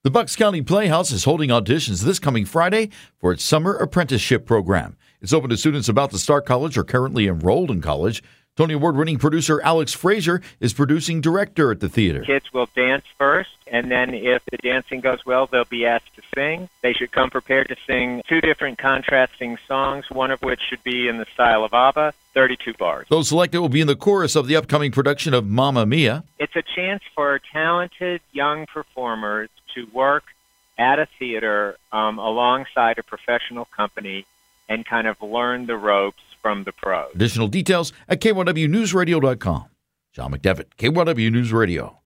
The Bucks County Playhouse is holding auditions this coming Friday for its summer apprenticeship program. It's open to students about to start college or currently enrolled in college. Tony Award-winning producer Alex Frazier is producing director at the theater. Kids will dance first, and then if the dancing goes well, they'll be asked to sing. They should come prepared to sing 2 different contrasting songs, one of which should be in the style of ABBA, 32 bars. Those selected will be in the chorus of the upcoming production of Mamma Mia. It's a chance for talented young performers to work at a theater alongside a professional company and kind of learn the ropes from the pros. Additional details at K1WNewsRadio.com. John McDevitt, K1W News Radio.